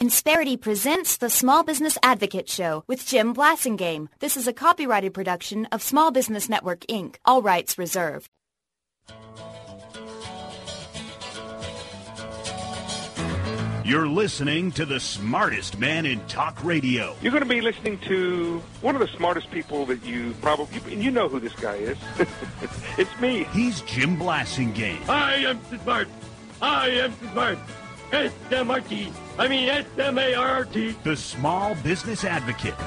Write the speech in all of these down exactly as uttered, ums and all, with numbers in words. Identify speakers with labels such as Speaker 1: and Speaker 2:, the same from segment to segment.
Speaker 1: Insperity presents the Small Business Advocate Show with Jim Blasingame. This is a copyrighted production of Small Business Network, Incorporated. All rights reserved.
Speaker 2: You're listening to the smartest man in talk radio.
Speaker 3: You're going to be listening to one of the smartest people that you probably, and you know who this guy is. It's me.
Speaker 2: He's Jim Blasingame.
Speaker 4: I am smart. I am smart. S M R T. I mean S M A R T.
Speaker 2: The Small Business Advocate.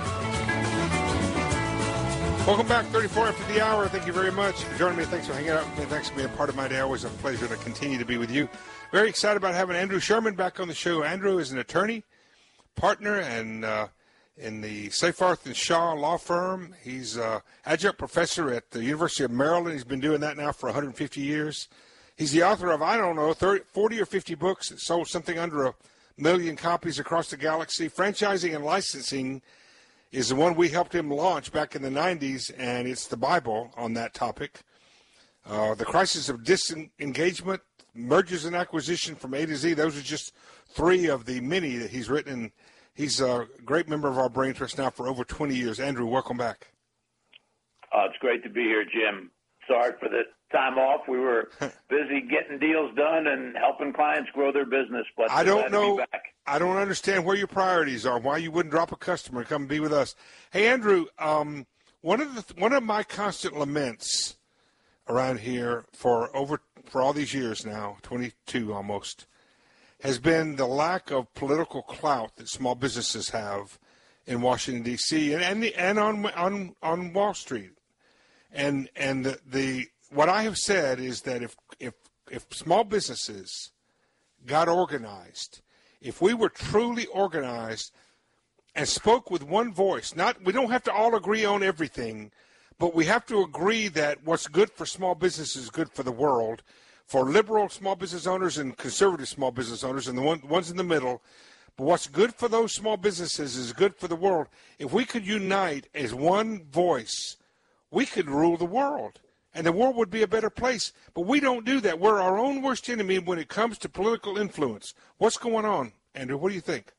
Speaker 3: Welcome back, thirty-four after the hour. Thank you very much for joining me. Thanks for hanging out with me. Thanks for being a part of my day. Always a pleasure to continue to be with you. Very excited about having Andrew Sherman back on the show. Andrew is an attorney, partner, and uh, in the Seyfarth and Shaw law firm. He's an adjunct professor at the University of Maryland. He's been doing that now for one hundred fifty years. He's the author of, I don't know, thirty, forty or fifty books that sold something under a million copies across the galaxy. Franchising and licensing is the one we helped him launch back in the nineties, and it's the Bible on that topic. Uh, the Crisis of Disengagement, Mergers and Acquisition from A to Z, those are just three of the many that he's written. He's a great member of our Brain Trust now for over twenty years. Andrew, welcome back.
Speaker 5: Uh, it's great to be here, Jim. Sorry for the time off. We were busy getting deals done and helping clients grow their business. But
Speaker 3: I don't know.
Speaker 5: Back.
Speaker 3: I don't understand where your priorities are. Why you wouldn't drop a customer and come be with us? Hey, Andrew. Um, one of the one of my constant laments around here for over for all these years now, twenty-two almost, has been the lack of political clout that small businesses have in Washington D C and and, the, and on on on Wall Street. And and the, the what I have said is that if if if small businesses got organized, if we were truly organized and spoke with one voice, not we don't have to all agree on everything, but we have to agree that what's good for small business is good for the world, for liberal small business owners and conservative small business owners and the one, ones in the middle. But what's good for those small businesses is good for the world. If we could unite as one voice, we could rule the world, and the world would be a better place. But we don't do that. We're our own worst enemy when it comes to political influence. What's going on, Andrew? What do you think?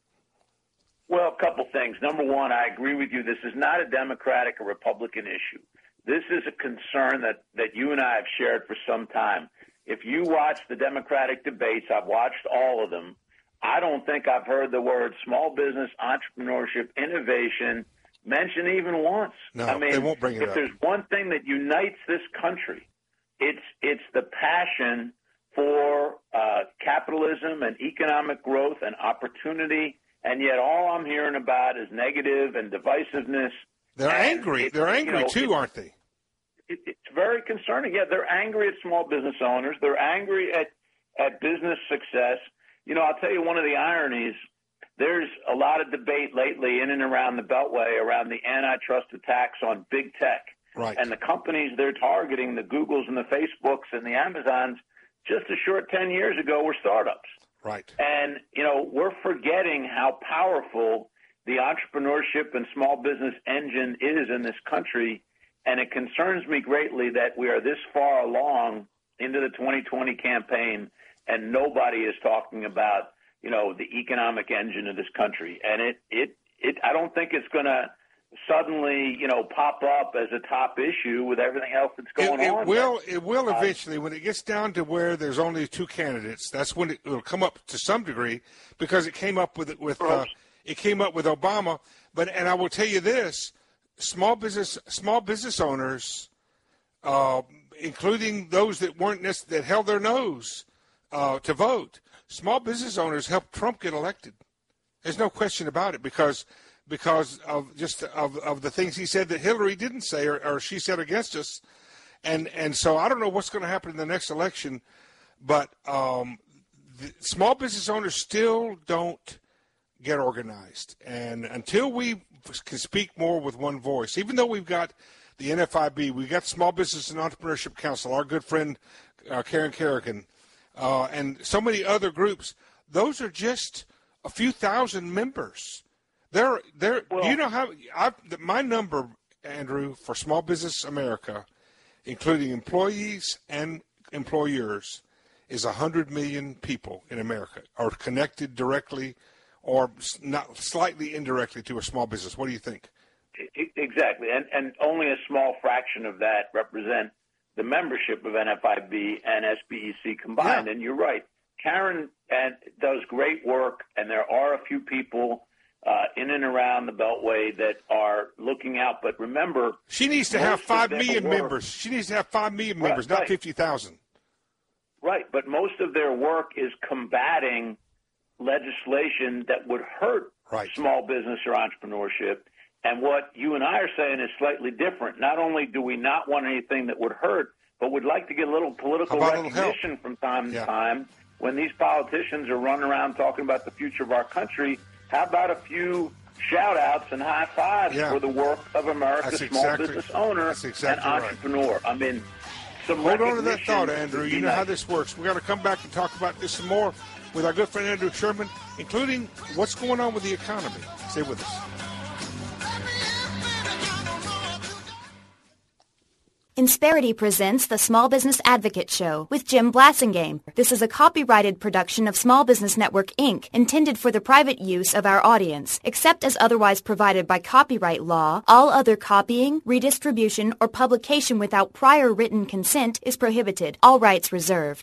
Speaker 5: Well, a couple things. Number one, I agree with you. This is not a Democratic or Republican issue. This is a concern that, that you and I have shared for some time. If you watch the Democratic debates, I've watched all of them, I don't think I've heard the word small business, entrepreneurship, innovation mentioned even once.
Speaker 3: No,
Speaker 5: I mean,
Speaker 3: they won't bring it
Speaker 5: if
Speaker 3: up.
Speaker 5: there's one thing that unites this country, it's it's the passion for uh, capitalism and economic growth and opportunity, and yet all I'm hearing about is negative and divisiveness.
Speaker 3: They're
Speaker 5: and
Speaker 3: angry.
Speaker 5: it,
Speaker 3: They're angry,
Speaker 5: you know,
Speaker 3: too,
Speaker 5: it,
Speaker 3: aren't they?
Speaker 5: It, it's very concerning. Yeah, they're angry at small business owners. They're angry at, at business success. You know, I'll tell you one of the ironies. There's a lot of debate lately in and around the Beltway around the antitrust attacks on big tech.
Speaker 3: Right.
Speaker 5: And the companies they're targeting, the Googles and the Facebooks and the Amazons, just a short ten years ago were startups.
Speaker 3: Right.
Speaker 5: And, you know, we're forgetting how powerful the entrepreneurship and small business engine is in this country. And it concerns me greatly that we are this far along into the twenty twenty campaign and nobody is talking about, you know, the economic engine of this country. And it, it, it I don't think it's going to suddenly, you know, pop up as a top issue with everything else that's going
Speaker 3: it, it
Speaker 5: on.
Speaker 3: Will, it will
Speaker 5: uh,
Speaker 3: eventually, when it gets down to where there's only two candidates, that's when it will come up to some degree because it came up with, with uh, it came up with Obama. But, and I will tell you this, small business, small business owners, uh, including those that weren't that held their nose uh, to vote, small business owners helped Trump get elected. There's no question about it because because of just of, of the things he said that Hillary didn't say or, or she said against us. And and so I don't know what's going to happen in the next election, but um, the small business owners still don't get organized. And until we can speak more with one voice, even though we've got the N F I B, we've got Small Business and Entrepreneurship Council, our good friend uh, Karen Kerrigan, uh, and so many other groups, those are just a few thousand members. They're, they're, well, you know how I've, my number, Andrew, for Small Business America, including employees and employers, is one hundred million people in America are connected directly or not slightly indirectly to a small business. What do you think?
Speaker 5: Exactly, and and only a small fraction of that represent the membership of N F I B and S B E C combined. Yeah. And you're right, Karen and, does great work, and there are a few people uh, in and around the Beltway that are looking out. But remember,
Speaker 3: she needs to have five million work, members. She needs to have five million right, members, not right. fifty thousand.
Speaker 5: Right, but most of their work is combating legislation that would hurt
Speaker 3: right.
Speaker 5: small business or entrepreneurship. And what you and I are saying is slightly different. Not only do we not want anything that would hurt, but we'd like to get a little political recognition little from time to
Speaker 3: yeah.
Speaker 5: time. When these politicians are running around talking about the future of our country, how about a few shout-outs and high-fives
Speaker 3: yeah.
Speaker 5: for the work of America's
Speaker 3: That's
Speaker 5: small
Speaker 3: exactly,
Speaker 5: business owner
Speaker 3: exactly
Speaker 5: and entrepreneur?
Speaker 3: Right.
Speaker 5: I mean, some
Speaker 3: Hold on to that thought, Andrew. You know
Speaker 5: nice.
Speaker 3: how this works. We're going to come back and talk about this some more with our good friend Andrew Sherman, including what's going on with the economy. Stay with us.
Speaker 1: Insperity presents the Small Business Advocate Show with Jim Blasingame. This is a copyrighted production of Small Business Network, Incorporated, intended for the private use of our audience. Except as otherwise provided by copyright law, all other copying, redistribution, or publication without prior written consent is prohibited. All rights reserved.